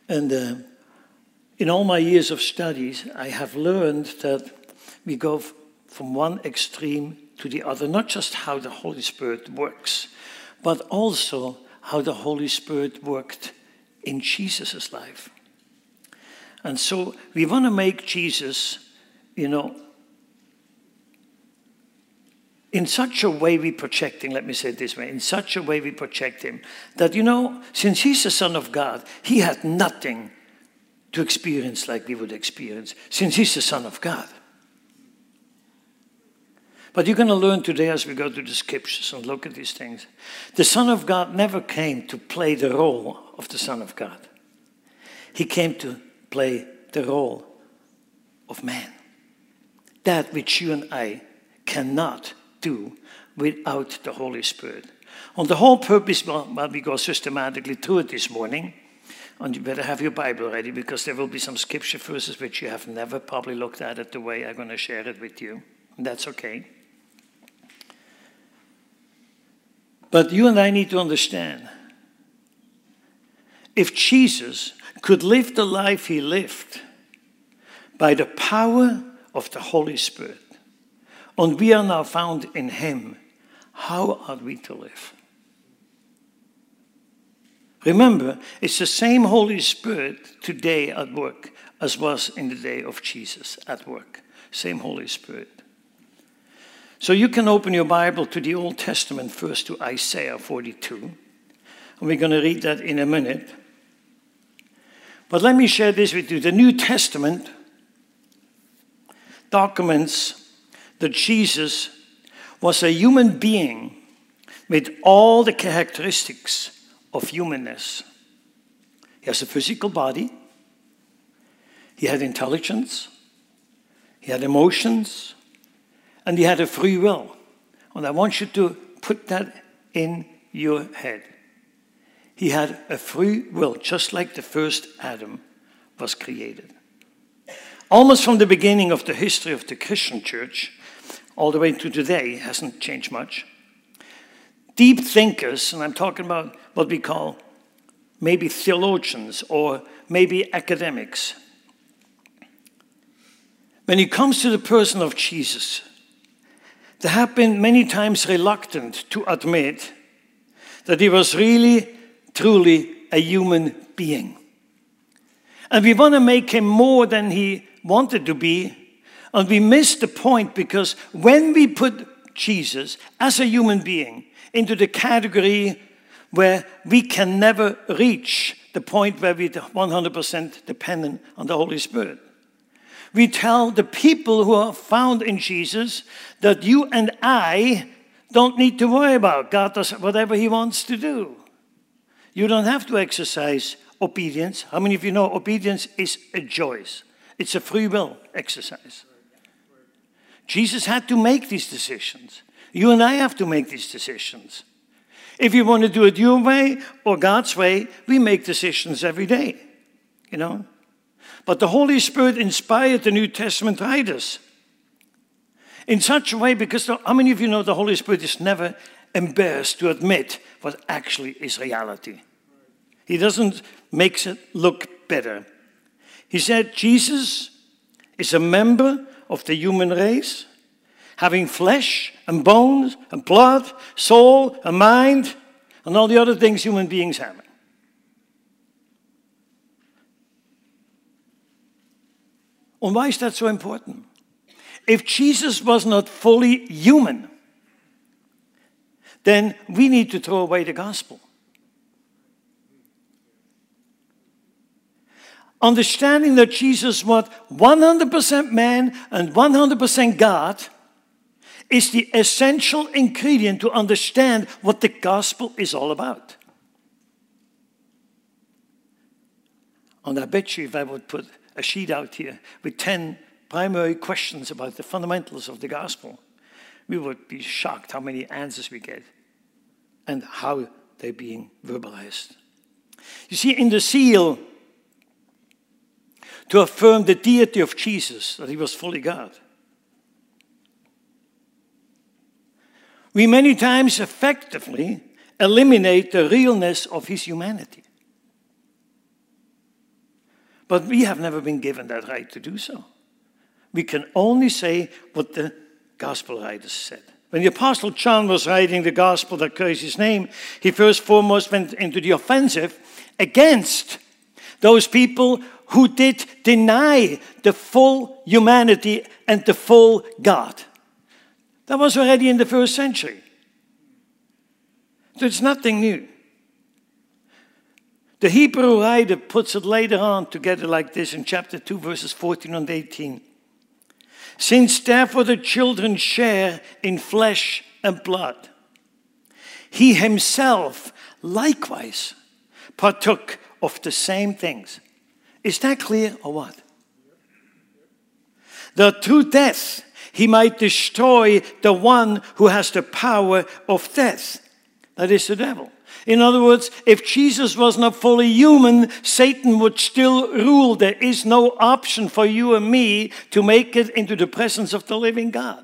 And in all my years of studies, I have learned that we go from one extreme to the other, not just how the Holy Spirit works, but also how the Holy Spirit worked in Jesus' life. And so we want to make Jesus, in such a way we project him, let me say it this way, in such a way we project him, that, since he's the Son of God, he had nothing to experience like we would experience, since he's the Son of God. But you're going to learn today as we go to the scriptures and look at these things. The Son of God never came to play the role of the Son of God. He came to play the role of man. That which you and I cannot do without the Holy Spirit. On the whole purpose, while we go systematically through it this morning, and you better have your Bible ready because there will be some scripture verses which you have never probably looked at it the way I'm going to share it with you. And that's okay. But you and I need to understand, if Jesus could live the life he lived by the power of the Holy Spirit, and we are now found in him, how are we to live? Remember, it's the same Holy Spirit today at work as was in the day of Jesus at work. Same Holy Spirit. So you can open your Bible to the Old Testament first, to Isaiah 42. And we're going to read that in a minute. But let me share this with you. The New Testament documents that Jesus was a human being with all the characteristics of humanness. He has a physical body. He had intelligence. He had emotions. And he had a free will. And I want you to put that in your head. He had a free will, just like the first Adam was created. Almost from the beginning of the history of the Christian church, all the way to today, hasn't changed much. Deep thinkers, and I'm talking about what we call maybe theologians or maybe academics. When it comes to the person of Jesus, they have been many times reluctant to admit that he was really, truly a human being. And we want to make him more than he wanted to be. And we miss the point because when we put Jesus as a human being into the category where we can never reach the point where we're 100% dependent on the Holy Spirit, we tell the people who are found in Jesus that you and I don't need to worry about. God does whatever he wants to do. You don't have to exercise obedience. How many of you know obedience is a choice? It's a free will exercise. Jesus had to make these decisions. You and I have to make these decisions. If you want to do it your way or God's way, we make decisions every day, But the Holy Spirit inspired the New Testament writers in such a way, because how many of you know the Holy Spirit is never embarrassed to admit what actually is reality? He doesn't make it look better. He said Jesus is a member of the human race, having flesh and bones and blood, soul and mind, and all the other things human beings have. And why is that so important? If Jesus was not fully human, then we need to throw away the gospel. Understanding that Jesus was 100% man and 100% God is the essential ingredient to understand what the gospel is all about. And I bet you if I would put a sheet out here with 10 primary questions about the fundamentals of the gospel, we would be shocked how many answers we get and how they're being verbalized. You see, in the seal, to affirm the deity of Jesus, that he was fully God, we many times effectively eliminate the realness of his humanity. But we have never been given that right to do so. We can only say what the gospel writers said. When the Apostle John was writing the gospel that carries his name, he first foremost went into the offensive against those people who did deny the full humanity and the full God. That was already in the first century. So it's nothing new. The Hebrew writer puts it later on together like this in chapter 2, verses 14 and 18. Since therefore the children share in flesh and blood, he himself likewise partook of the same things. Is that clear or what? That through death he might destroy the one who has the power of death. That is the devil. In other words, if Jesus was not fully human, Satan would still rule. There is no option for you and me to make it into the presence of the living God.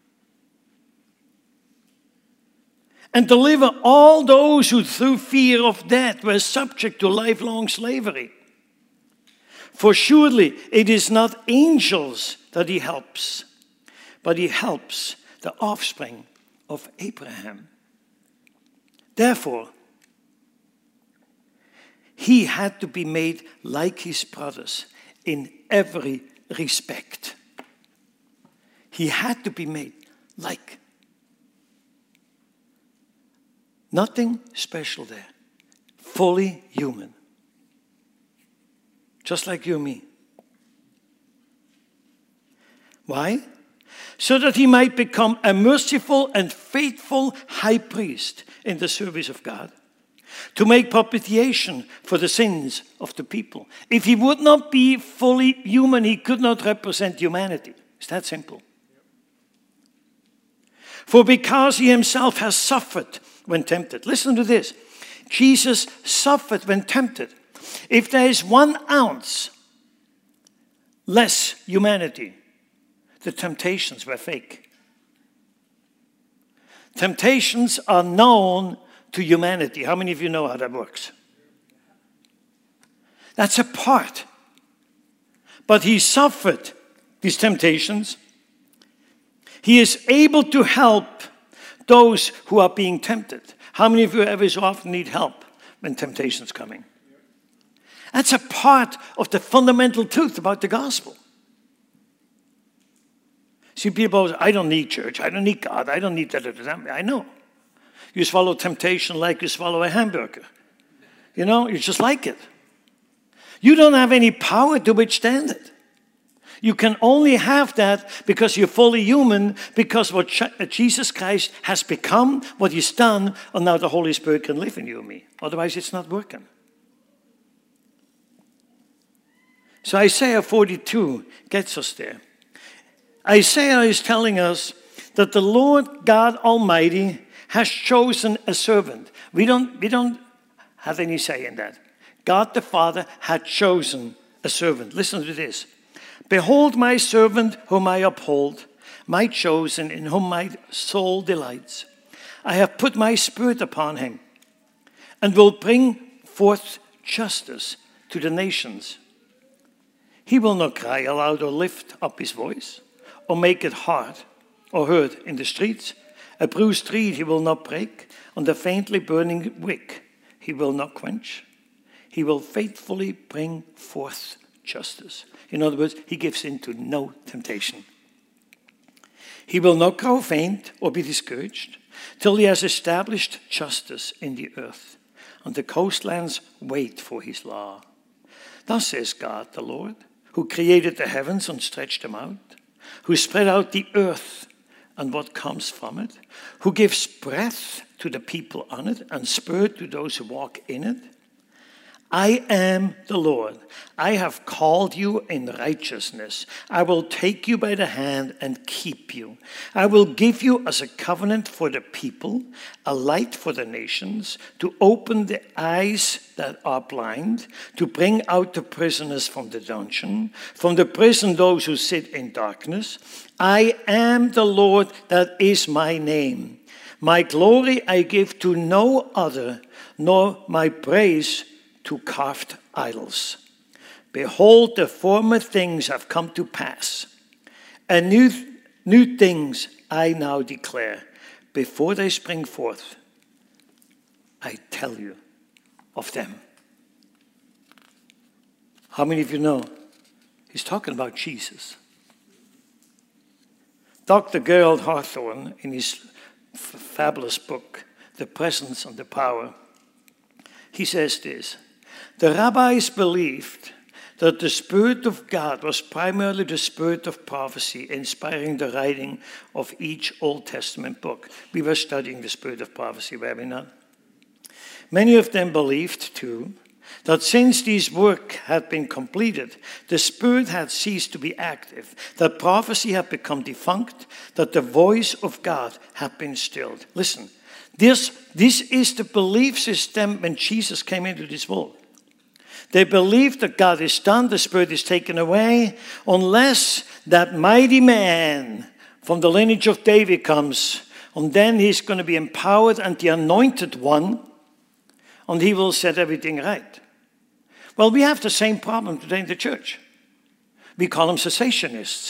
And deliver all those who through fear of death were subject to lifelong slavery. For surely it is not angels that he helps, but he helps the offspring of Abraham. Therefore, he had to be made like his brothers in every respect. He had to be made like. Nothing special there. Fully human. Just like you and me. Why? So that he might become a merciful and faithful high priest in the service of God, to make propitiation for the sins of the people. If he would not be fully human, he could not represent humanity. It's that simple. For because he himself has suffered when tempted. Listen to this. Jesus suffered when tempted. If there is 1 ounce less humanity, the temptations were fake. Temptations are known to humanity. How many of you know how that works? That's a part. But he suffered these temptations. He is able to help those who are being tempted. How many of you ever so often need help when temptation's coming? That's a part of the fundamental truth about the gospel. See, people say, I don't need church, I don't need God, I don't need that. I know. You swallow temptation like you swallow a hamburger. You know, you just like it. You don't have any power to withstand it. You can only have that because you're fully human, because what Jesus Christ has become, what he's done, and now the Holy Spirit can live in you and me. Otherwise, it's not working. So Isaiah 42 gets us there. Isaiah is telling us that the Lord God Almighty has chosen a servant. We don't have any say in that. God the Father had chosen a servant. Listen to this. Behold my servant whom I uphold, my chosen in whom my soul delights. I have put my spirit upon him and will bring forth justice to the nations. He will not cry aloud or lift up his voice or make it hard or heard in the streets. A bruised reed he will not break, on the faintly burning wick he will not quench. He will faithfully bring forth justice. In other words, he gives in to no temptation. He will not grow faint or be discouraged till he has established justice in the earth, and the coastlands wait for his law. Thus says God the Lord, who created the heavens and stretched them out, who spread out the earth and what comes from it, who gives breath to the people on it and spirit to those who walk in it. I am the Lord. I have called you in righteousness. I will take you by the hand and keep you. I will give you as a covenant for the people, a light for the nations, to open the eyes that are blind, to bring out the prisoners from the dungeon, from the prison those who sit in darkness. I am the Lord, that is my name. My glory I give to no other, nor my praise to carved idols. Behold, the former things have come to pass, and new things I now declare. Before they spring forth, I tell you of them. How many of you know he's talking about Jesus? Dr. Gerald Hawthorne, in his fabulous book, The Presence and the Power, he says this: the rabbis believed that the Spirit of God was primarily the spirit of prophecy, inspiring the writing of each Old Testament book. We were studying the spirit of prophecy, were we not? Many of them believed, too, that since these work had been completed, the Spirit had ceased to be active, that prophecy had become defunct, that the voice of God had been stilled. Listen, this is the belief system when Jesus came into this world. They believe that God is done, the Spirit is taken away, unless that mighty man from the lineage of David comes, and then he's going to be empowered and the anointed one, and he will set everything right. Well, we have the same problem today in the church. We call them cessationists.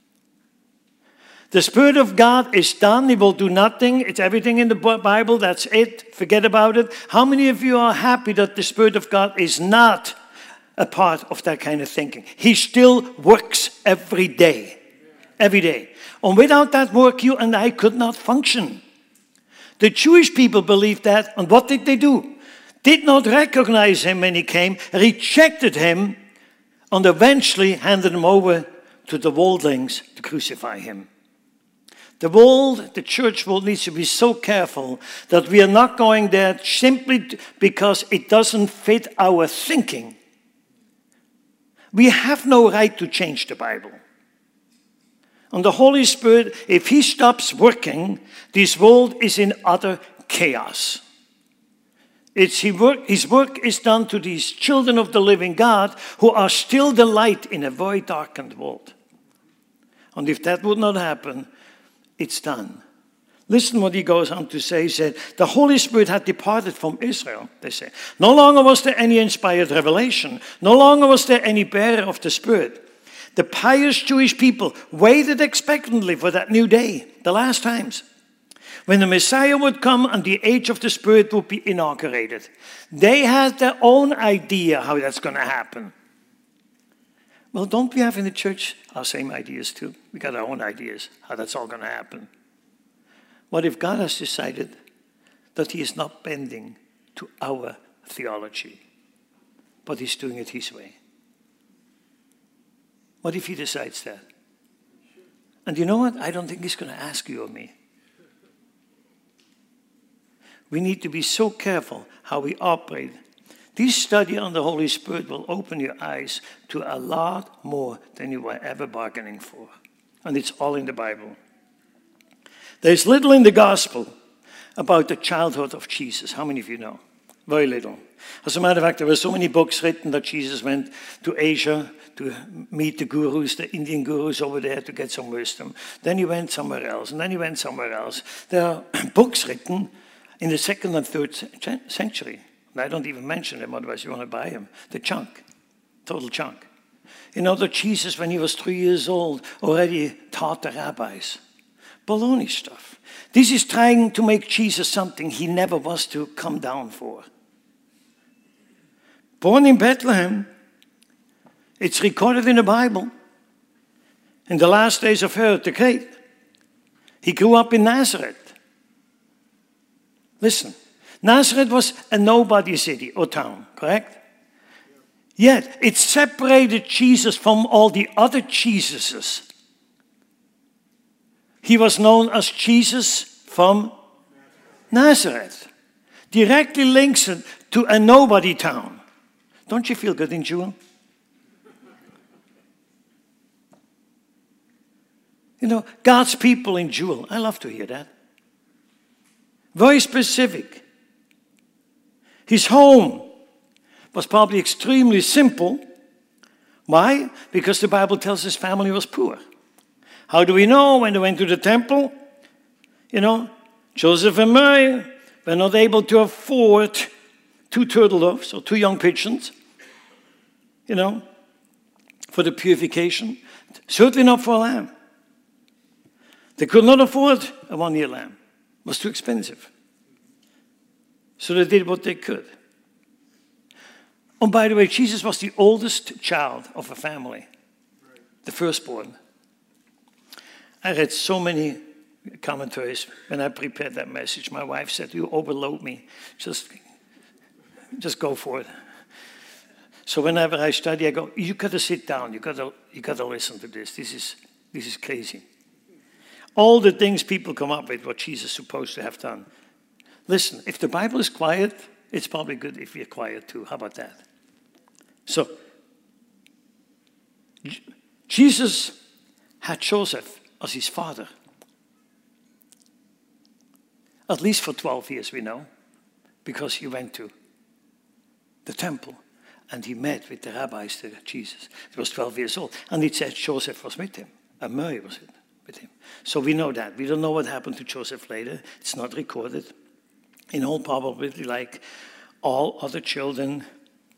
The Spirit of God is done. He will do nothing. It's everything in the Bible. That's it. Forget about it. How many of you are happy that the Spirit of God is not a part of that kind of thinking? He still works every day. Every day. And without that work, you and I could not function. The Jewish people believed that. And what did they do? Did not recognize him when he came, rejected him, and eventually handed him over to the worldlings to crucify him. The church world needs to be so careful that we are not going there simply because it doesn't fit our thinking. We have no right to change the Bible. And the Holy Spirit, if he stops working, this world is in utter chaos. His work is done to these children of the living God who are still the light in a very darkened world. And if that would not happen, it's done. Listen what he goes on to say. He said, the Holy Spirit had departed from Israel, they say. No longer was there any inspired revelation. No longer was there any bearer of the Spirit. The pious Jewish people waited expectantly for that new day, the last times, when the Messiah would come and the age of the Spirit would be inaugurated. They had their own idea how that's going to happen. Well, don't we have in the church our same ideas too? We got our own ideas how that's all going to happen. What if God has decided that he is not bending to our theology, but he's doing it his way? What if he decides that? And you know what? I don't think he's going to ask you or me. We need to be so careful how we operate. This study on the Holy Spirit will open your eyes to a lot more than you were ever bargaining for. And it's all in the Bible. There's little in the gospel about the childhood of Jesus. How many of you know? Very little. As a matter of fact, there were so many books written that Jesus went to Asia to meet the gurus, the Indian gurus over there to get some wisdom. Then he went somewhere else, and then he went somewhere else. There are books written in the 2nd and 3rd century. And I don't even mention them, otherwise you want to buy them. The chunk, total chunk. You know that Jesus, when he was 3 years old, already taught the rabbis. Baloney stuff. This is trying to make Jesus something he never was to come down for. Born in Bethlehem, it's recorded in the Bible. In the last days of Herod the Great, he grew up in Nazareth. Listen, Nazareth was a nobody city or town, correct? Yet it separated Jesus from all the other Jesuses. He was known as Jesus from Nazareth. Directly links it to a nobody town. Don't you feel good in Jewel? You know, God's people in Jewel. I love to hear that. Very specific. His home was probably extremely simple. Why? Because the Bible tells his family was poor. How do we know? When they went to the temple, you know, Joseph and Mary were not able to afford 2 turtle doves or 2 young pigeons. You know, for the purification. Certainly not for a lamb. They could not afford a one-year lamb. It was too expensive. So they did what they could. And by the way, Jesus was the oldest child of a family, the firstborn. I read so many commentaries when I prepared that message. My wife said, "You overload me. Just go for it." So whenever I study, I go, "You got to sit down. You got to listen to this. This is crazy." All the things people come up with, what Jesus is supposed to have done. Listen, if the Bible is quiet, it's probably good if we're quiet too. How about that? So, Jesus had Joseph as his father. At least for 12 years, we know, because he went to the temple and he met with the rabbis there, Jesus. He was 12 years old. And it said Joseph was with him. And Mary was with him. So we know that. We don't know what happened to Joseph later. It's not recorded. In all probability, like all other children,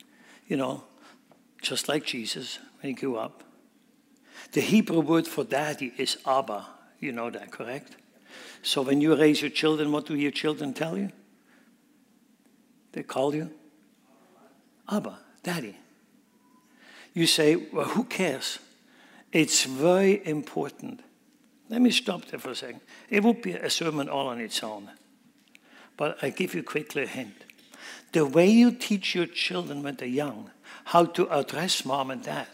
just like Jesus when he grew up. The Hebrew word for daddy is Abba. You know that, correct? So when you raise your children, what do your children tell you? They call you Abba, daddy. You say, well, who cares? It's very important. Let me stop there for a second. It would be a sermon all on its own. But I give you quickly a hint. The way you teach your children when they're young, how to address mom and dad,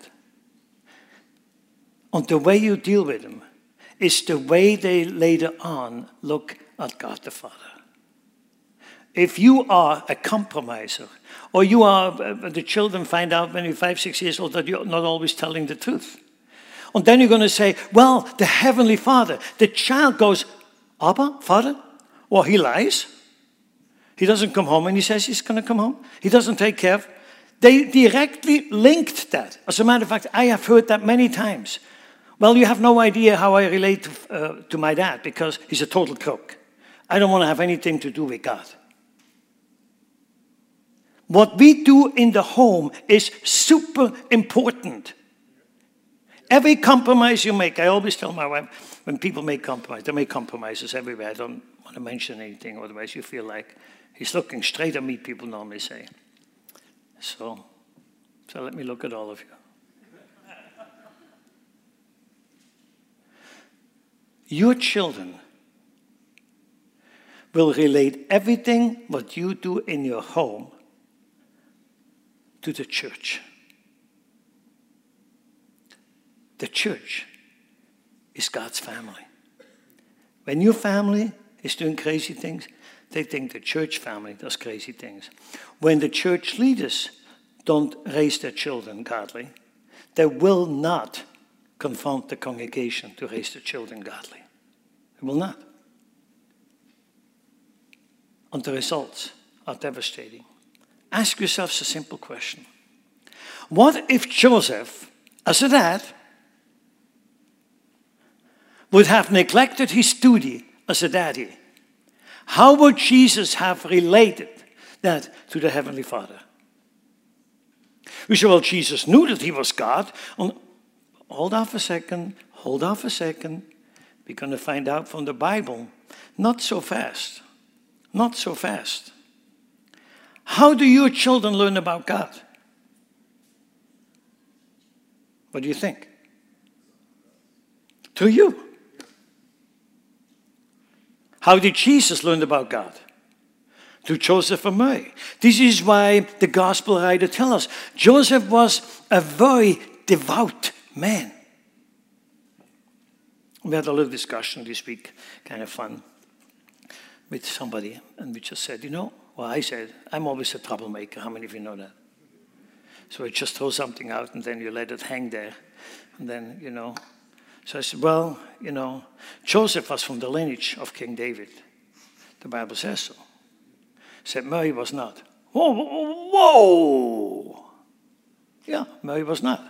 and the way you deal with them, is the way they later on look at God the Father. If you are a compromiser, or the children find out when you're 5, 6 years old that you're not always telling the truth. And then you're going to say, well, the Heavenly Father. The child goes, Abba, Father? Or he lies. He doesn't come home and he says he's going to come home. He doesn't take care of. They directly linked that. As a matter of fact, I have heard that many times. Well, you have no idea how I relate to my dad because he's a total crook. I don't want to have anything to do with God. What we do in the home is super important. Every compromise you make, I always tell my wife, when people make compromises, they make compromises everywhere. I don't want to mention anything, otherwise you feel like he's looking straight at me, people normally say. So let me look at all of you. Your children will relate everything what you do in your home to the church. The church is God's family. When your family is doing crazy things, they think the church family does crazy things. When the church leaders don't raise their children godly, they will not confront the congregation to raise their children godly. They will not. And the results are devastating. Ask yourselves a simple question. What if Joseph, as a dad, would have neglected his duty as a daddy? How would Jesus have related that to the Heavenly Father? We say, well, Jesus knew that he was God. Hold off a second. We're going to find out from the Bible. Not so fast. Not so fast. How do your children learn about God? What do you think? Through you. How did Jesus learn about God? Through Joseph and Mary. This is why the gospel writer tells us Joseph was a very devout man. We had a little discussion this week, kind of fun, with somebody, and we just said, I said, I'm always a troublemaker. How many of you know that? So I just throw something out, and then you let it hang there. And then, So I said, Joseph was from the lineage of King David. The Bible says so. I said, Mary was not. Whoa! Yeah, Mary was not.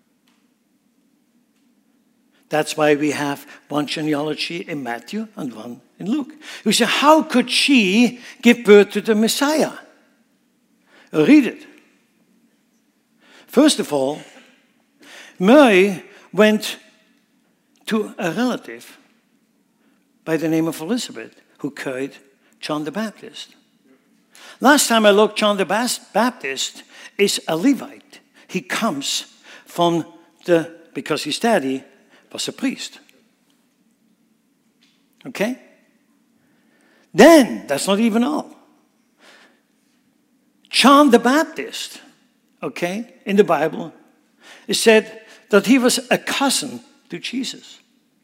That's why we have one genealogy in Matthew and one in Luke. You say, how could she give birth to the Messiah? Read it. First of all, Mary went to a relative by the name of Elizabeth who carried John the Baptist. Last time I looked, John the Baptist is a Levite. He comes from because his daddy was a priest. Okay? Then, that's not even all. John the Baptist, okay, in the Bible, it said that he was a cousin to Jesus.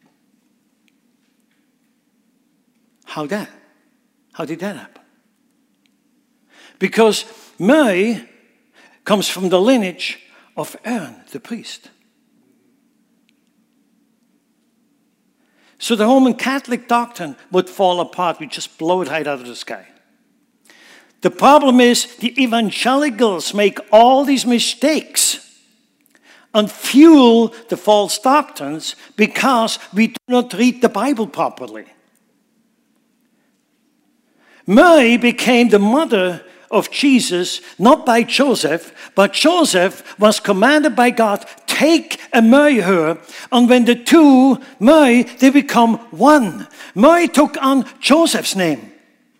How did that happen? Because Mary comes from the lineage of Aaron, the priest. So the Roman Catholic doctrine would fall apart. We just blow it right out of the sky. The problem is the evangelicals make all these mistakes and fuel the false doctrines because we do not read the Bible properly. Mary became the mother of Jesus, not by Joseph, but Joseph was commanded by God, take and marry her. And when the two marry, they become one. Mary took on Joseph's name.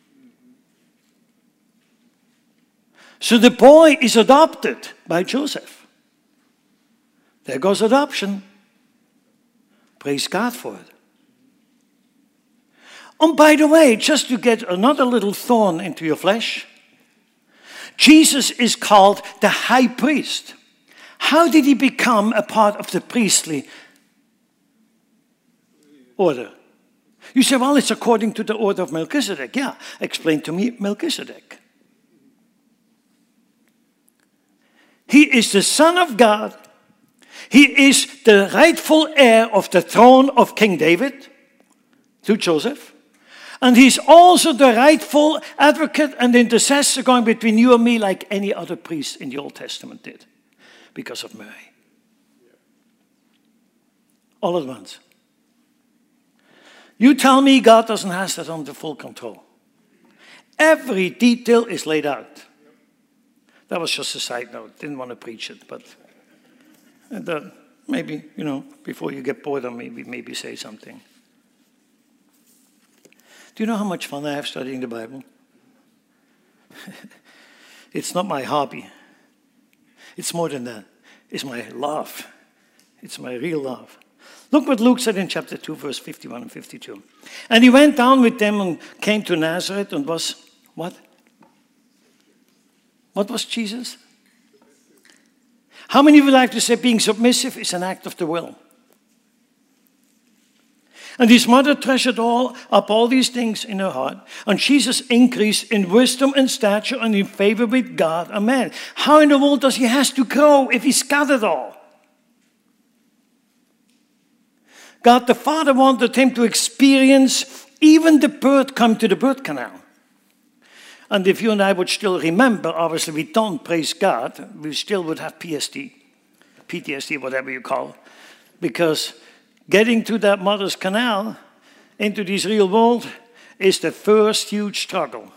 So the boy is adopted by Joseph. There goes adoption. Praise God for it. And by the way, just to get another little thorn into your flesh, Jesus is called the high priest. How did he become a part of the priestly order? You say, well, it's according to the order of Melchizedek. Yeah, explain to me Melchizedek. He is the Son of God. He is the rightful heir of the throne of King David through Joseph. And he's also the rightful advocate and intercessor going between you and me like any other priest in the Old Testament did because of Mary. All at once. You tell me God doesn't have that under full control. Every detail is laid out. That was just a side note. Didn't want to preach it, but maybe, before you get bored, I'll maybe say something. Do you know how much fun I have studying the Bible? It's not my hobby. It's more than that. It's my love. It's my real love. Look what Luke said in chapter 2, verse 51 and 52. And he went down with them and came to Nazareth and was, what? What was Jesus? How many would like to say being submissive is an act of the will? And his mother treasured up all these things in her heart. And Jesus increased in wisdom and stature and in favor with God and man. How in the world does he have to grow if he's got it all? God the Father wanted him to experience even the birth come to the birth canal. And if you and I would still remember, obviously we don't, praise God, we still would have PTSD, whatever you call it, because getting to that mother's canal, into this real world, is the first huge struggle.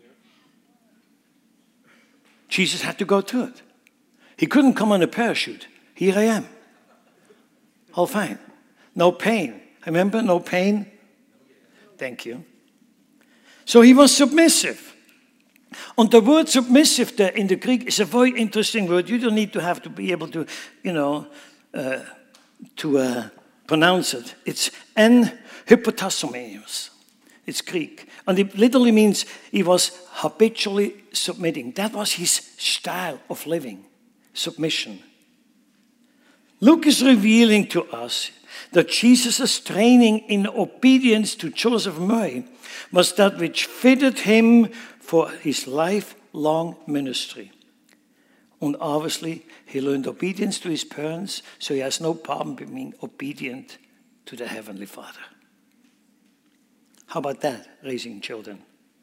Jesus had to go through it. He couldn't come on a parachute. Here I am. All fine. No pain. Remember, no pain? Thank you. So he was submissive. And the word submissive there in the Greek is a very interesting word. You don't need to be able to, pronounce it. It's en hypotasomeos. It's Greek. And it literally means he was habitually submitting. That was his style of living, submission. Luke is revealing to us that Jesus' training in obedience to Joseph and Mary was that which fitted him for his lifelong ministry. And obviously, he learned obedience to his parents, so he has no problem being obedient to the Heavenly Father. How about that, raising children?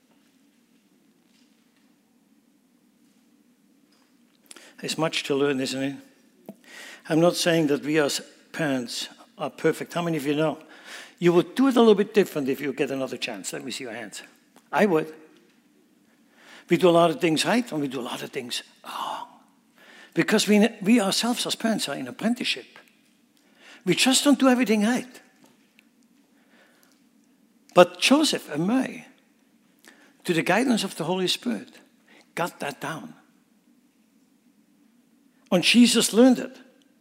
There's much to learn, isn't it? I'm not saying that we as parents are perfect. How many of you know? You would do it a little bit different if you get another chance. Let me see your hands. I would. We do a lot of things right and we do a lot of things wrong. Because we ourselves as parents are in apprenticeship. We just don't do everything right. But Joseph and Mary, to the guidance of the Holy Spirit, got that down. And Jesus learned it.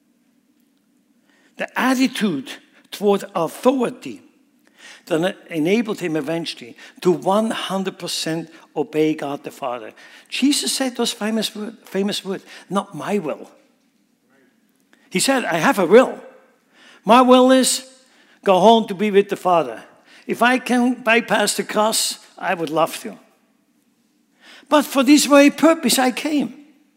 The attitude toward authority that enabled him eventually to 100% obey God the Father. Jesus said those famous words, not my will. He said, I have a will. My will is go home to be with the Father. If I can bypass the cross, I would love to. But for this very purpose I came.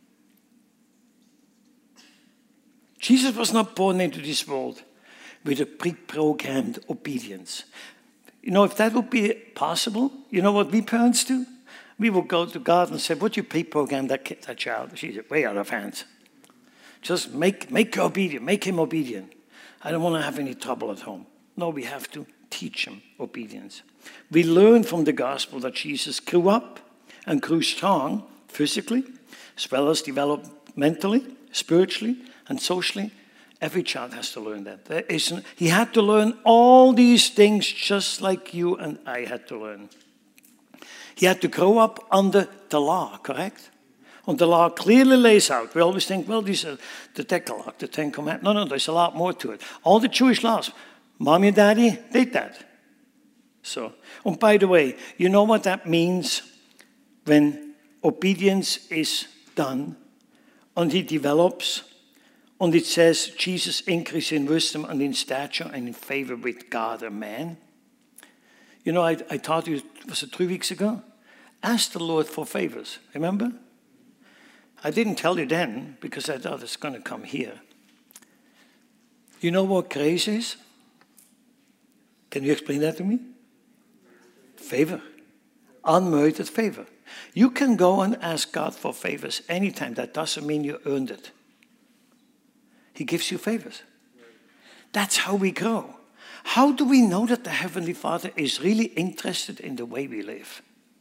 Jesus was not born into this world with a pre-programmed obedience. You know, if that would be possible, you know what we parents do? We would go to God and say, would you pre-program that child? She's way out of hand. Just make her obedient, make him obedient. I don't want to have any trouble at home. No, we have to teach him obedience. We learn from the gospel that Jesus grew up and grew strong physically, as well as developmentally, spiritually, and socially. Every child has to learn that. He had to learn all these things just like you and I had to learn. He had to grow up under the law, correct? And the law clearly lays out. We always think, well, these are the Decalogue, the Ten Commandments. No, there's a lot more to it. All the Jewish laws, mommy and daddy did that. So, and by the way, you know what that means when obedience is done and he develops, and it says Jesus increased in wisdom and in stature and in favor with God and man. You know, I taught you, was it 3 weeks ago? Ask the Lord for favors, remember? I didn't tell you then because I thought it's going to come here. You know what grace is? Can you explain that to me? Favor. Unmerited favor. You can go and ask God for favors anytime. That doesn't mean you earned it. He gives you favors. That's how we grow. How do we know that the Heavenly Father is really interested in the way we live?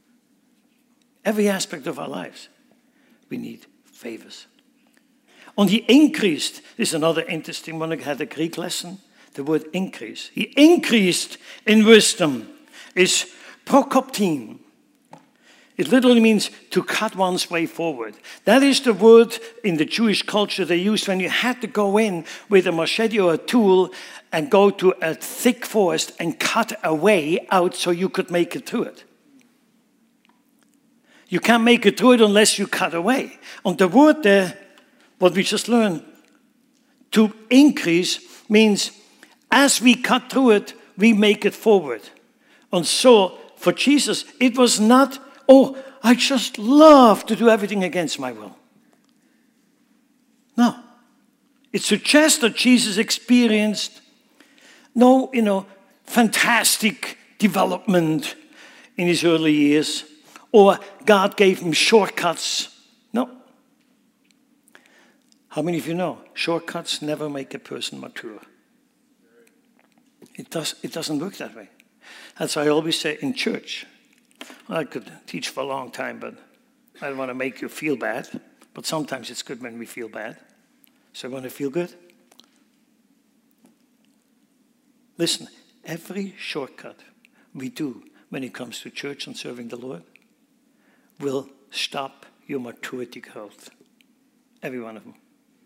Every aspect of our lives, we need favors. And he increased. This is another interesting one. I had a Greek lesson. The word increase. He increased in wisdom. Is prokoptin. It literally means to cut one's way forward. That is the word in the Jewish culture they used when you had to go in with a machete or a tool and go to a thick forest and cut a way out so you could make it through it. You can't make it through it unless you cut away. And the word there, what we just learned, to increase means as we cut through it, we make it forward. And so for Jesus, it was not, oh, I just love to do everything against my will. No. It suggests that Jesus experienced no, fantastic development in his early years, or God gave him shortcuts. No. How many of you know shortcuts never make a person mature? It doesn't work that way. That's why I always say in church, I could teach for a long time, but I don't want to make you feel bad. But sometimes it's good when we feel bad. So I want to feel good. Listen, every shortcut we do when it comes to church and serving the Lord will stop your maturity growth. Every one of them.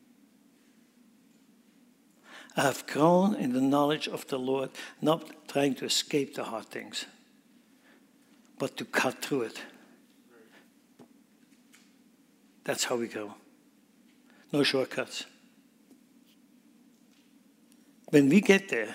I have grown in the knowledge of the Lord, not trying to escape the hard things, but to cut through it. That's how we go. No shortcuts. When we get there,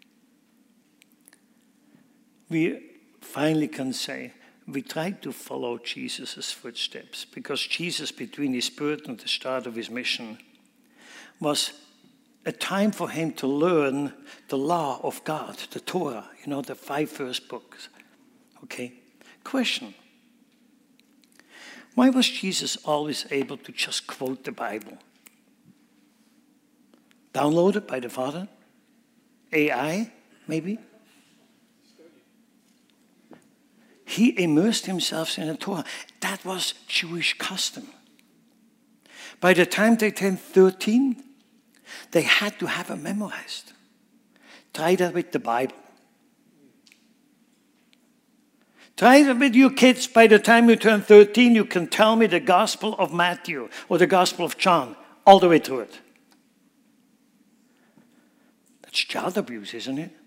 we finally can say, we tried to follow Jesus' footsteps, because Jesus, between his birth and the start of his mission, was a time for him to learn the law of God, the Torah, the 5 first books. Okay? Question. Why was Jesus always able to just quote the Bible? Downloaded by the Father? AI, maybe? He immersed himself in the Torah. That was Jewish custom. By the time they turned 13, They had to have it memorized. Try that with the Bible. Try that with your kids. By the time you turn 13, you can tell me the Gospel of Matthew or the Gospel of John all the way through it. That's child abuse, isn't it?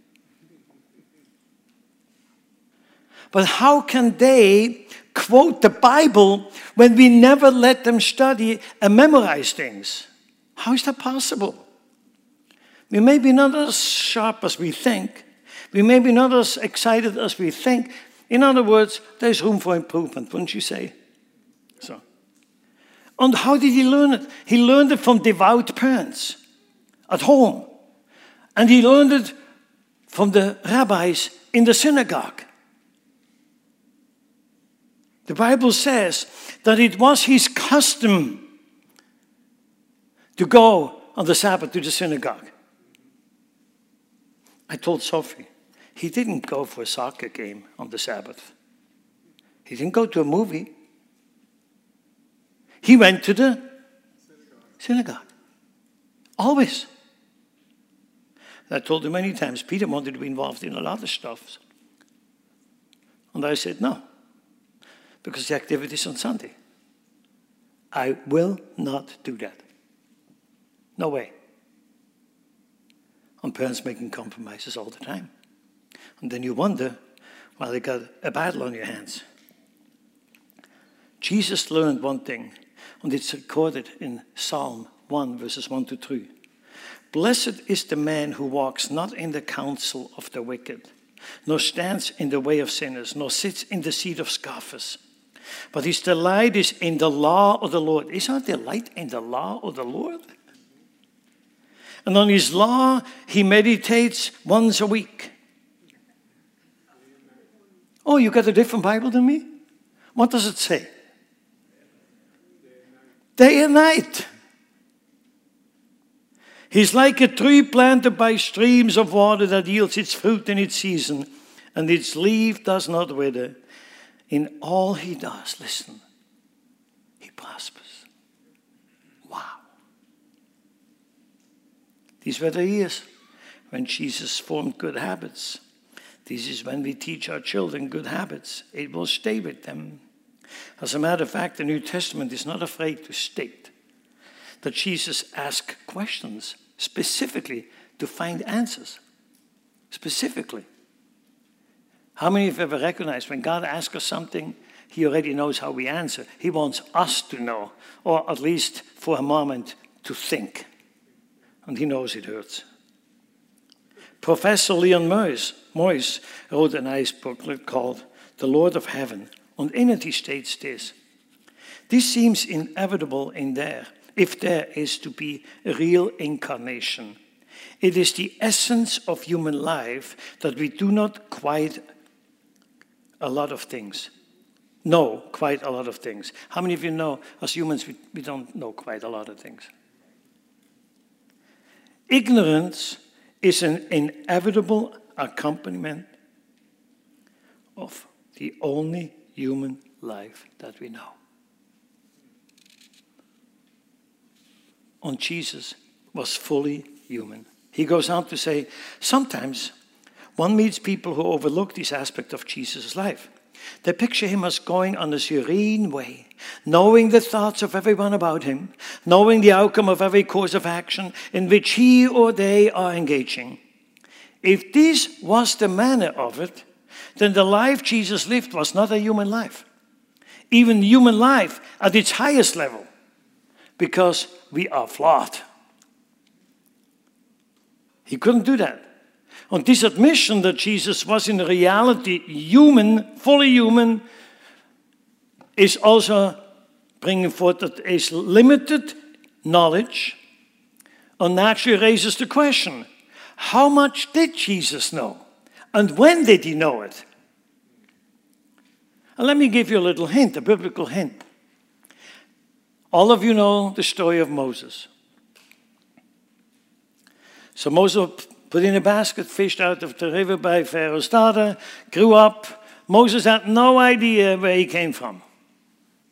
But how can they quote the Bible when we never let them study and memorize things? How is that possible? We may be not as sharp as we think. We may be not as excited as we think. In other words, there's room for improvement, wouldn't you say? So, and how did he learn it? He learned it from devout parents at home. And he learned it from the rabbis in the synagogue. The Bible says that it was his custom to go on the Sabbath to the synagogue. I told Sophie, he didn't go for a soccer game on the Sabbath. He didn't go to a movie. He went to the synagogue. Always. And I told him many times, Peter wanted to be involved in a lot of stuff. And I said, no. Because the activity is on Sunday. I will not do that. No way. And parents making compromises all the time. And then you wonder, well, you got a battle on your hands. Jesus learned one thing, and it's recorded in Psalm 1, verses 1 to 3. Blessed is the man who walks not in the counsel of the wicked, nor stands in the way of sinners, nor sits in the seat of scoffers. But his delight is in the law of the Lord. Is our delight in the law of the Lord? And on his law, he meditates once a week. Oh, you got a different Bible than me? What does it say? Day and night. He's like a tree planted by streams of water that yields its fruit in its season, and its leaf does not wither. In all he does, listen, he prospers. Wow. These were the years when Jesus formed good habits. This is when we teach our children good habits. It will stay with them. As a matter of fact, the New Testament is not afraid to state that Jesus asked questions specifically to find answers. Specifically. How many of you ever recognized when God asks us something, he already knows how we answer. He wants us to know, or at least for a moment to think. And he knows it hurts. Professor Leon Moyes wrote a nice booklet called The Lord of Heaven. And in it he states this. This seems inevitable if there is to be a real incarnation. It is the essence of human life that we do not quite a lot of things. Know quite a lot of things. How many of you know, as humans, we don't know quite a lot of things? Ignorance is an inevitable accompaniment of the only human life that we know. And Jesus was fully human. He goes on to say, sometimes one meets people who overlook this aspect of Jesus' life. They picture him as going on a serene way, knowing the thoughts of everyone about him, knowing the outcome of every course of action in which he or they are engaging. If this was the manner of it, then the life Jesus lived was not a human life. Even human life at its highest level, because we are flawed. He couldn't do that. And this admission that Jesus was in reality human, fully human, is also bringing forth that is limited knowledge, and naturally raises the question, how much did Jesus know? And when did he know it? And let me give you a little hint, a biblical hint. All of you know the story of Moses. So Moses was put in a basket, fished out of the river by Pharaoh's daughter, grew up. Moses had no idea where he came from.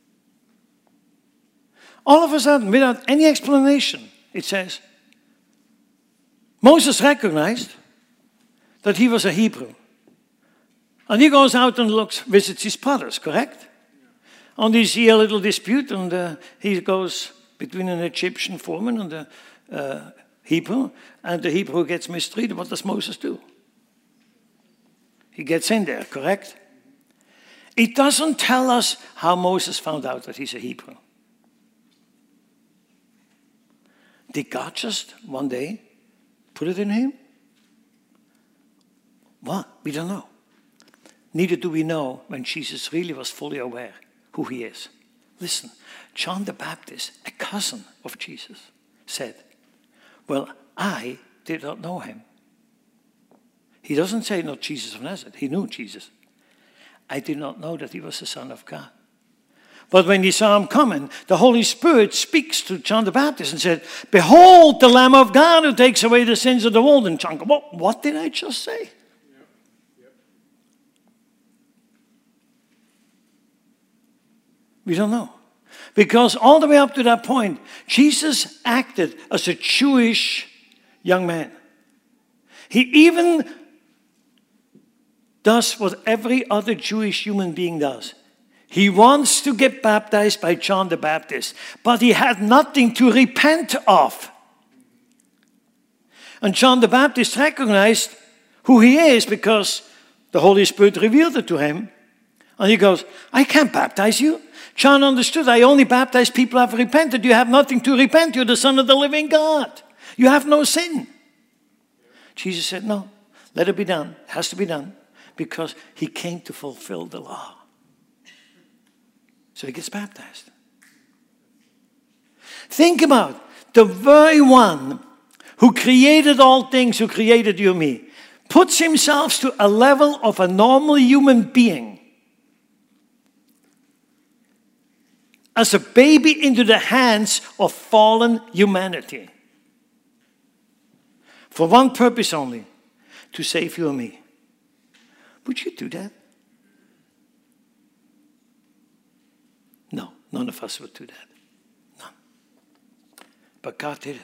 All of a sudden, without any explanation, it says, Moses recognized that he was a Hebrew. And he goes out and visits his brothers, correct? And they see a little dispute, and he goes between an Egyptian foreman and a Hebrew, and the Hebrew gets mistreated. What does Moses do? He gets in there, correct? It doesn't tell us how Moses found out that he's a Hebrew. Did God just one day put it in him? What? We don't know. Neither do we know when Jesus really was fully aware who he is. Listen, John the Baptist, a cousin of Jesus, said, well, I did not know him. He doesn't say not Jesus of Nazareth. He knew Jesus. I did not know that he was the Son of God. But when he saw him coming, the Holy Spirit speaks to John the Baptist and said, behold the Lamb of God who takes away the sins of the world. And John goes, what did I just say? We don't know. Because all the way up to that point, Jesus acted as a Jewish young man. He even does what every other Jewish human being does. He wants to get baptized by John the Baptist, but he had nothing to repent of. And John the Baptist recognized who he is because the Holy Spirit revealed it to him. And he goes, I can't baptize you. John understood, I only baptize people who have repented. You have nothing to repent. You're the Son of the living God. You have no sin. Jesus said, no, let it be done. It has to be done because he came to fulfill the law. So he gets baptized. Think about the very one who created all things, who created you and me, puts himself to a level of a normal human being as a baby into the hands of fallen humanity. For one purpose only, to save you and me. Would you do that? No, none of us would do that. None. But God did it.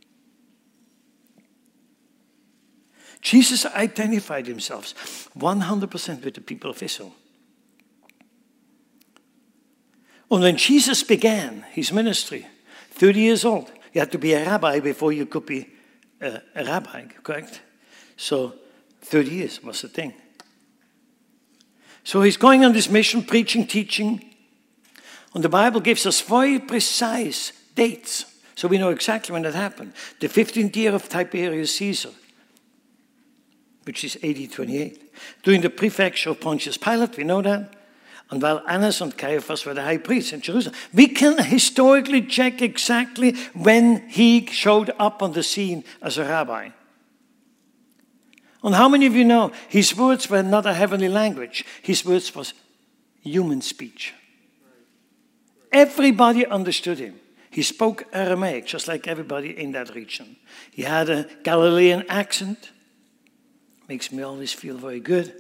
Jesus identified himself 100% with the people of Israel. And when Jesus began his ministry, 30 years old, you had to be a rabbi before you could be a rabbi, correct? So 30 years was the thing. So he's going on this mission, preaching, teaching. And the Bible gives us very precise dates. So we know exactly when that happened. The 15th year of Tiberius Caesar, which is AD 28. During the prefecture of Pontius Pilate, we know that. And while Annas and Caiaphas were the high priests in Jerusalem, we can historically check exactly when he showed up on the scene as a rabbi. And how many of you know his words were not a heavenly language? His words was human speech. Everybody understood him. He spoke Aramaic, just like everybody in that region. He had a Galilean accent. Makes me always feel very good.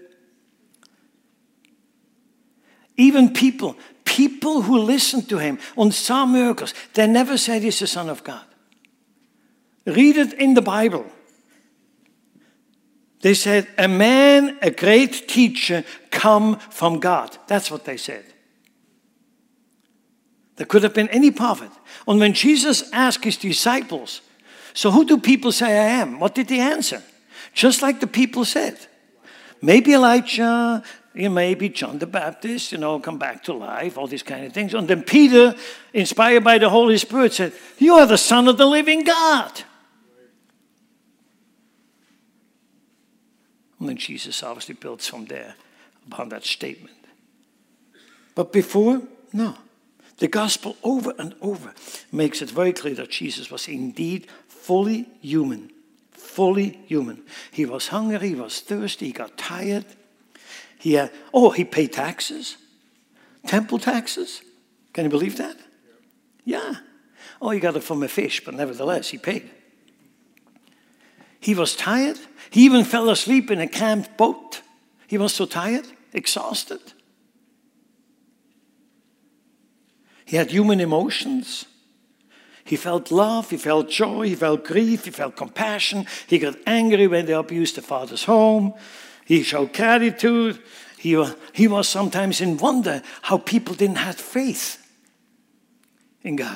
Even people who listened to him and saw miracles, they never said he's the Son of God. Read it in the Bible. They said, a man, a great teacher, come from God. That's what they said. There could have been any prophet. And when Jesus asked his disciples, so who do people say I am? What did they answer? Just like the people said. Maybe Elijah, maybe John the Baptist, come back to life, all these kind of things. And then Peter, inspired by the Holy Spirit, said, you are the Son of the living God. And then Jesus obviously builds from there upon that statement. But before, no. The gospel over and over makes it very clear that Jesus was indeed fully human. Fully human. He was hungry, he was thirsty, he got tired. He paid taxes. Temple taxes. Can you believe that? Yeah. Oh, he got it from a fish, but nevertheless, he paid. He was tired. He even fell asleep in a camped boat. He was so tired, exhausted. He had human emotions. He felt love, he felt joy, he felt grief, he felt compassion. He got angry when they abused the father's home. He showed gratitude. He was sometimes in wonder how people didn't have faith in God.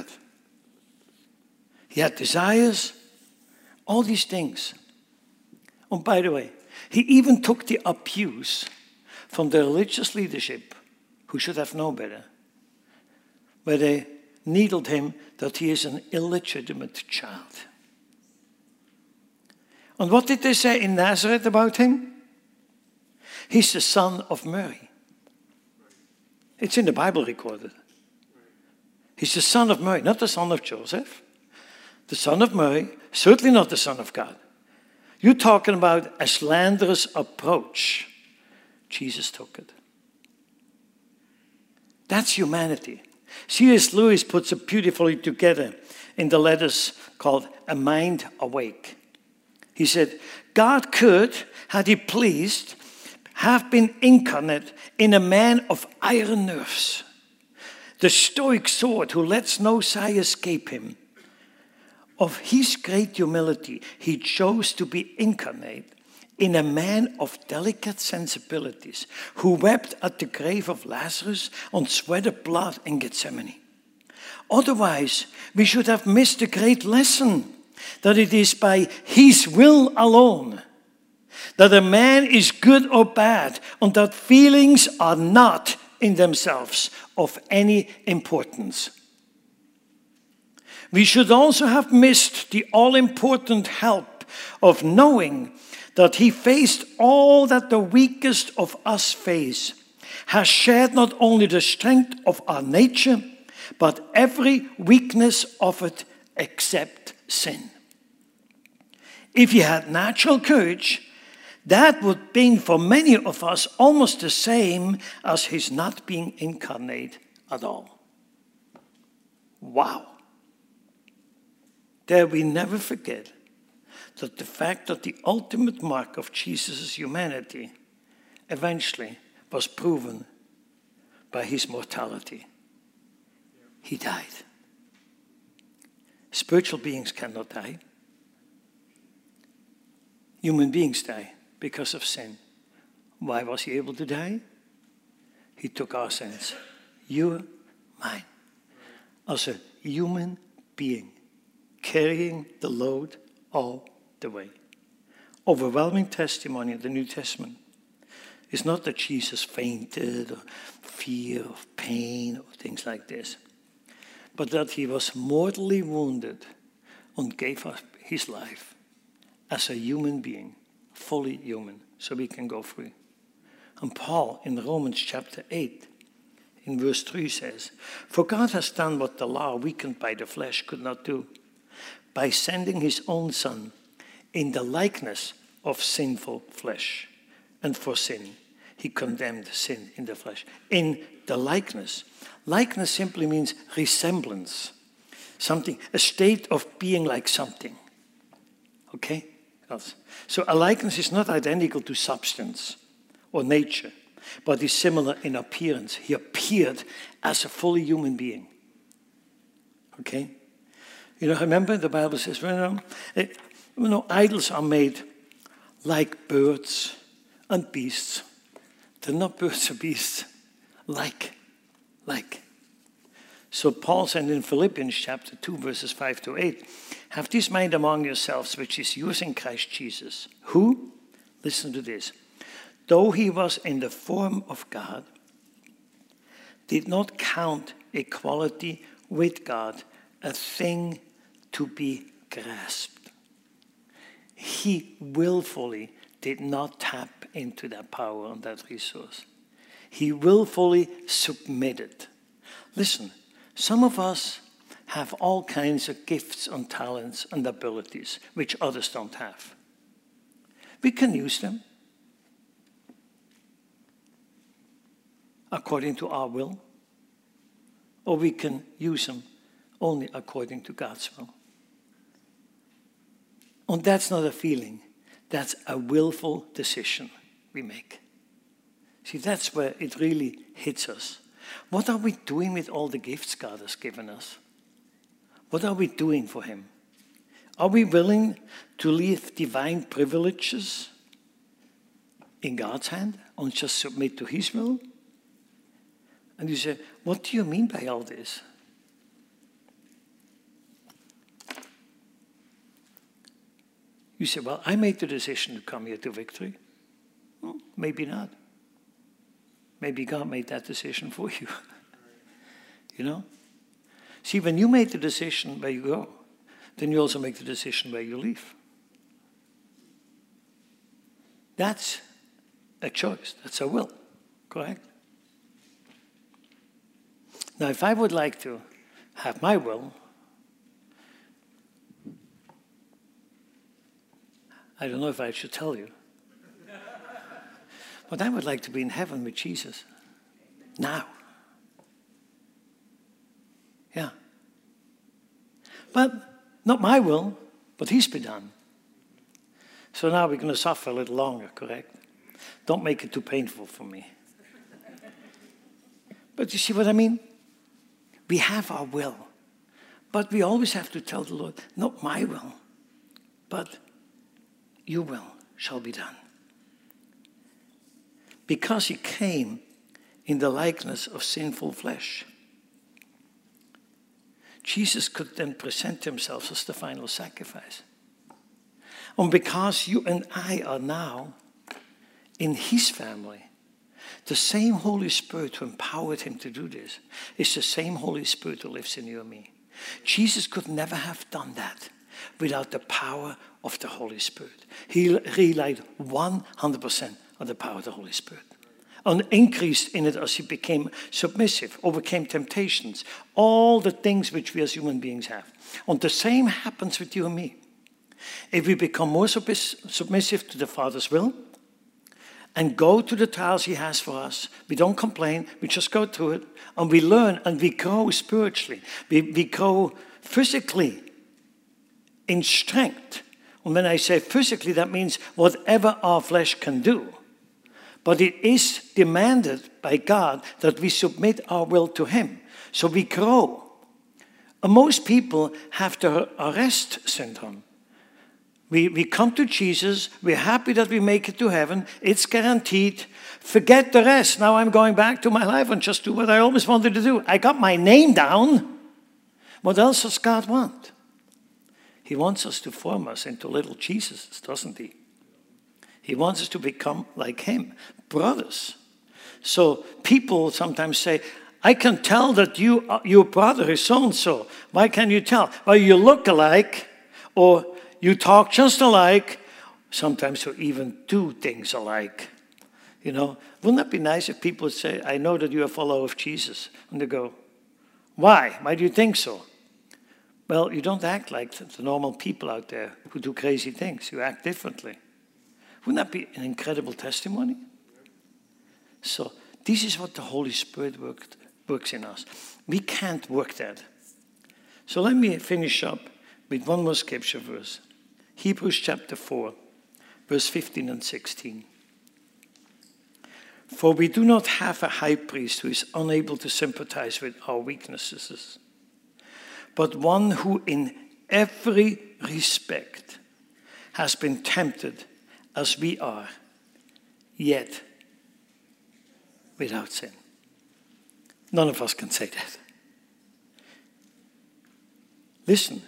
He had desires, all these things. Oh, by the way, he even took the abuse from the religious leadership, who should have known better, where they needled him that he is an illegitimate child. And what did they say in Nazareth about him? He's the son of Mary. It's in the Bible recorded. He's the son of Mary, not the son of Joseph. The son of Mary, certainly not the son of God. You're talking about a slanderous approach. Jesus took it. That's humanity. C.S. Lewis puts it beautifully together in the letters called A Mind Awake. He said, God could, had he pleased, have been incarnate in a man of iron nerves, the stoic sword who lets no sigh escape him. Of his great humility, he chose to be incarnate in a man of delicate sensibilities who wept at the grave of Lazarus and sweated blood in Gethsemane. Otherwise, we should have missed the great lesson that it is by his will alone that a man is good or bad, and that feelings are not in themselves of any importance. We should also have missed the all-important help of knowing that he faced all that the weakest of us face, has shared not only the strength of our nature, but every weakness of it except sin. If he had natural courage, that would be for many of us almost the same as his not being incarnate at all. Wow. Dare we never forget that the fact that the ultimate mark of Jesus' humanity eventually was proven by his mortality. He died. Spiritual beings cannot die. Human beings die because of sin. Why was he able to die? He took our sins. Your, mine. As a human being, carrying the load all the way. Overwhelming testimony in the New Testament is not that Jesus fainted or fear of pain or things like this, but that he was mortally wounded and gave up his life as a human being, fully human, so we can go free. And Paul in Romans chapter 8, in verse 3 says, "For God has done what the law, weakened by the flesh, could not do, by sending his own Son in the likeness of sinful flesh. And for sin, he condemned sin in the flesh." In the likeness. Likeness simply means resemblance. Something, a state of being like something. Okay? So a likeness is not identical to substance or nature, but is similar in appearance. He appeared as a fully human being. Okay? You know, remember the Bible says, idols are made like birds and beasts. They're not birds or beasts. Like. So Paul said in Philippians chapter 2, verses 5 to 8, "Have this mind among yourselves, which is yours in Christ Jesus, who," listen to this, "though he was in the form of God, did not count equality with God a thing to be grasped." He willfully did not tap into that power and that resource. He willfully submitted. Listen, some of us have all kinds of gifts and talents and abilities which others don't have. We can use them according to our will, or we can use them only according to God's will. And that's not a feeling. That's a willful decision we make. See, that's where it really hits us. What are we doing with all the gifts God has given us? What are we doing for him? Are we willing to leave divine privileges in God's hand and just submit to his will? And you say, what do you mean by all this? You say, well, I made the decision to come here to Victory. Well, maybe not. Maybe God made that decision for you. You know? See, when you make the decision where you go, then you also make the decision where you leave. That's a choice. That's a will. Correct? Now, if I would like to have my will, I don't know if I should tell you, but I would like to be in heaven with Jesus. Now. Yeah. But not my will, but his be done. So now we're going to suffer a little longer, correct? Don't make it too painful for me. But you see what I mean? We have our will. But we always have to tell the Lord, not my will, but your will shall be done. Because he came in the likeness of sinful flesh, Jesus could then present himself as the final sacrifice. And because you and I are now in his family, the same Holy Spirit who empowered him to do this is the same Holy Spirit who lives in you and me. Jesus could never have done that without the power of the Holy Spirit. He relied 100% on the power of the Holy Spirit. And increased in it as he became submissive, overcame temptations, all the things which we as human beings have. And the same happens with you and me. If we become more submissive to the Father's will and go to the trials he has for us, we don't complain, we just go through it, and we learn and we grow spiritually. We grow physically in strength. And when I say physically, that means whatever our flesh can do. But it is demanded by God that we submit our will to him. So we grow. And most people have the arrest syndrome. We come to Jesus. We're happy that we make it to heaven. It's guaranteed. Forget the rest. Now I'm going back to my life and just do what I always wanted to do. I got my name down. What else does God want? He wants us to form us into little Jesuses, doesn't he? He wants us to become like him, brothers. So people sometimes say, I can tell that your brother is so-and-so. Why can you tell? Well, you look alike, or you talk just alike. Sometimes you even do things alike. You know, wouldn't that be nice if people would say, I know that you're a follower of Jesus. And they go, why? Why do you think so? Well, you don't act like the normal people out there who do crazy things. You act differently. Wouldn't that be an incredible testimony? So this is what the Holy Spirit works in us. We can't work that. So let me finish up with one more scripture verse. Hebrews chapter 4, verse 15 and 16. For we do not have a high priest who is unable to sympathize with our weaknesses, but one who in every respect has been tempted as we are, yet without sin. None of us can say that. Listen,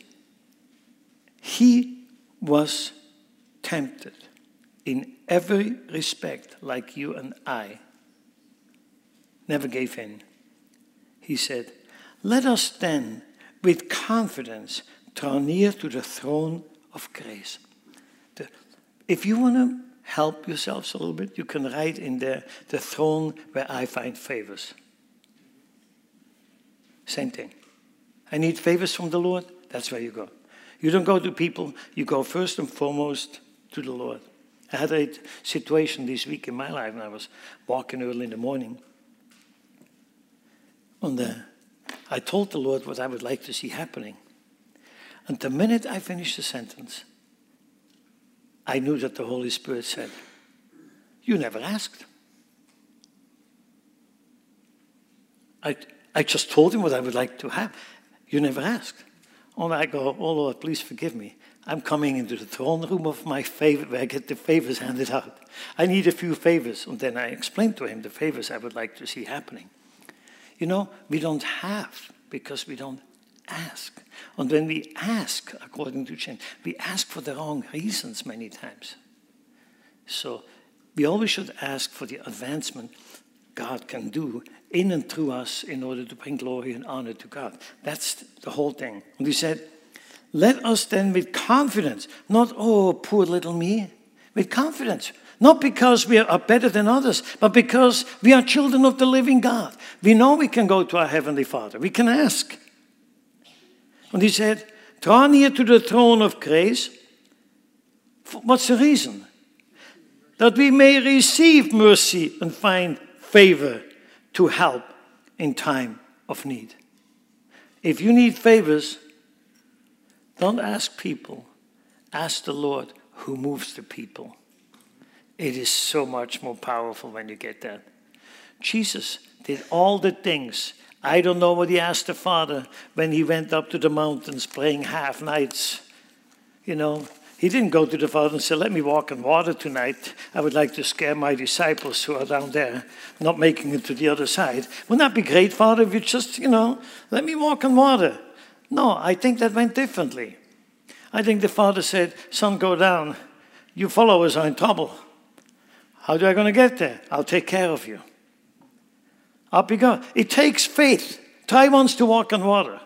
he was tempted in every respect like you and I, never gave in. He said, let us then with confidence draw near to the throne of grace. If you want to help yourselves a little bit, you can write in there, the throne where I find favors. Same thing. I need favors from the Lord, that's where you go. You don't go to people, you go first and foremost to the Lord. I had a situation this week in my life, and I was walking early in the morning. And I told the Lord what I would like to see happening. And the minute I finished the sentence, I knew that the Holy Spirit said, you never asked. I just told him what I would like to have. You never asked. And I go, oh Lord, please forgive me. I'm coming into the throne room of my favor, where I get the favors handed out. I need a few favors. And then I explained to him the favors I would like to see happening. You know, we don't have because we don't ask. And when we ask, according to James, we ask for the wrong reasons many times. So we always should ask for the advancement God can do in and through us in order to bring glory and honor to God. That's the whole thing. And he said, let us then with confidence, not, oh, poor little me, with confidence. Not because we are better than others, but because we are children of the living God. We know we can go to our Heavenly Father. We can ask. And he said, draw near to the throne of grace. What's the reason? That we may receive mercy and find favor to help in time of need. If you need favors, don't ask people. Ask the Lord who moves the people. It is so much more powerful when you get that. Jesus did all the things. I don't know what he asked the Father when he went up to the mountains praying half nights. You know, he didn't go to the Father and say, let me walk on water tonight. I would like to scare my disciples who are down there, not making it to the other side. Wouldn't that be great, Father, if you just, let me walk on water? No, I think that went differently. I think the Father said, son, go down. You followers are in trouble. How am I going to get there? I'll take care of you. Up you go. It takes faith. Try once to walk on water.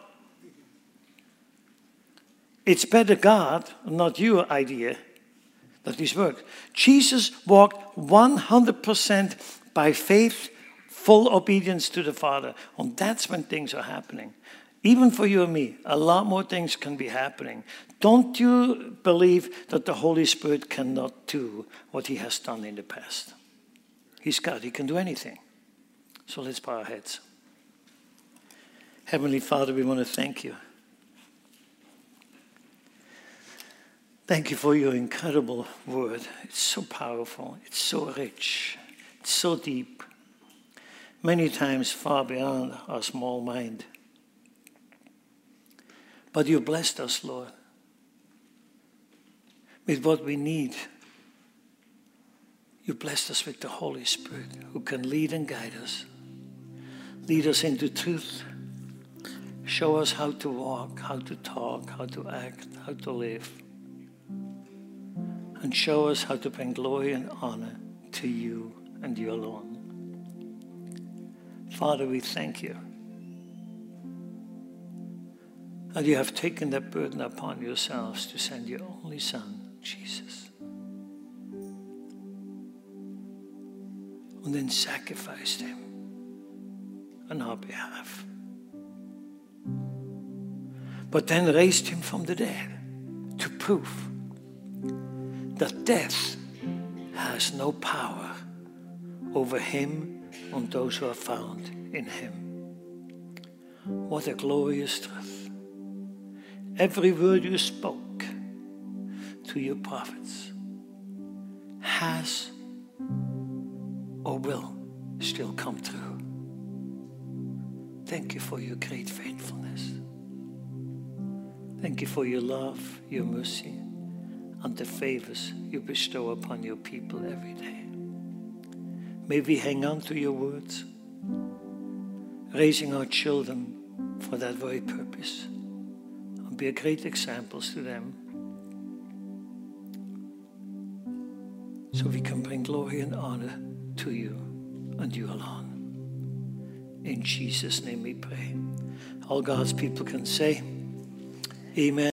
It's better God, not your idea, that this works. Jesus walked 100% by faith, full obedience to the Father. And that's when things are happening. Even for you and me, a lot more things can be happening. Don't you believe that the Holy Spirit cannot do what he has done in the past? He's God. He can do anything. So let's bow our heads. Heavenly Father, we want to thank you. Thank you for your incredible word. It's so powerful. It's so rich. It's so deep. Many times far beyond our small mind. But you blessed us, Lord, with what we need. You blessed us with the Holy Spirit who can lead and guide us. Lead us into truth. Show us how to walk, how to talk, how to act, how to live. And show us how to bring glory and honor to you and you alone. Father, we thank you. And you have taken that burden upon yourselves to send your only Son, Jesus. And then sacrificed him on our behalf. But then raised him from the dead to prove that death has no power over him and those who are found in him. What a glorious truth. Every word you spoke to your prophets has or will still come true. Thank you for your great faithfulness. Thank you for your love, your mercy, and the favors you bestow upon your people every day. May we hang on to your words, raising our children for that very purpose. And be a great examples to them, so we can bring glory and honor to you and you alone. In Jesus' name we pray. All God's people can say, amen.